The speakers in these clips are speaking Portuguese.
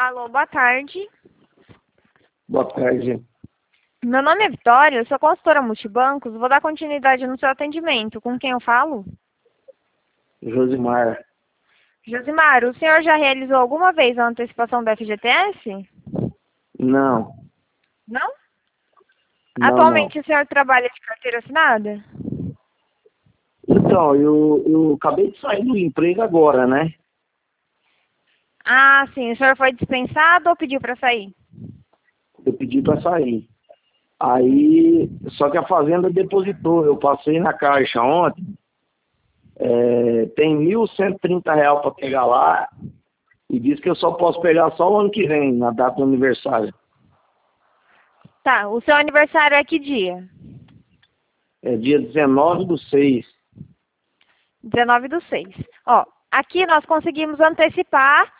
Alô, boa tarde. Boa tarde. Meu nome é Vitória, eu sou consultora multibancos. Vou dar continuidade no seu atendimento. Com quem eu falo? Josimar. Josimar, o senhor já realizou alguma vez a antecipação do FGTS? Não, Não? não. Atualmente o senhor trabalha de carteira assinada? Então, eu acabei de sair do emprego agora, né? Ah, sim. O senhor foi dispensado ou pediu para sair? Eu pedi para sair. Aí, só que a fazenda depositou. Eu passei na caixa ontem. Tem R$ 1.130 para pegar lá. E diz que eu só posso pegar só o ano que vem, na data do aniversário. Tá, o seu aniversário é que dia? É dia 19/6. 19/6. Ó, aqui nós conseguimos antecipar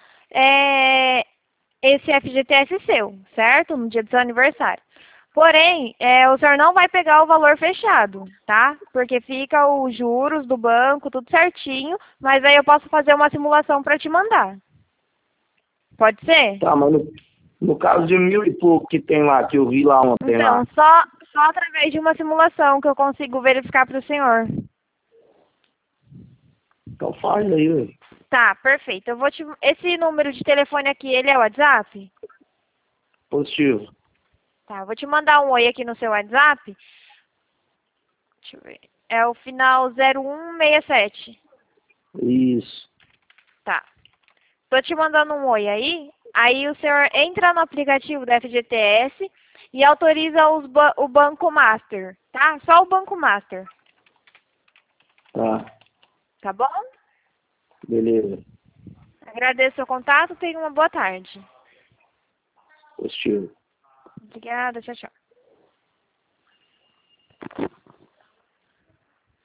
esse FGTS seu, certo? No dia do seu aniversário. Porém, o senhor não vai pegar o valor fechado, tá? Porque fica os juros do banco, tudo certinho, mas aí eu posso fazer uma simulação para te mandar. Pode ser? Tá, mas no caso de 1.000 e pouco que tem lá, que eu vi lá ontem Então, lá. só através de uma simulação que eu consigo verificar para o senhor. Então faz aí, velho. Tá, perfeito. Esse número de telefone aqui, ele é o WhatsApp? Positivo. Tá, eu vou te mandar um oi aqui no seu WhatsApp. Deixa eu ver. É o final 0167. Isso. Tá. Tô te mandando um oi aí. Aí o senhor entra no aplicativo da FGTS e autoriza o Banco Master, tá? Só o Banco Master, Tá. tá bom? Beleza. Agradeço o seu contato. Tenha uma boa tarde. Positivo. Obrigada. Tchau, tchau.